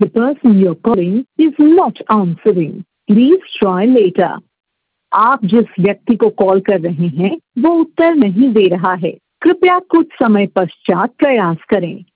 The person you're calling is not answering. Please try later. आप जिस व्यक्ति को कॉल कर रहे हैं वो उत्तर नहीं दे रहा है। कृपया कुछ समय पश्चात प्रयास करें।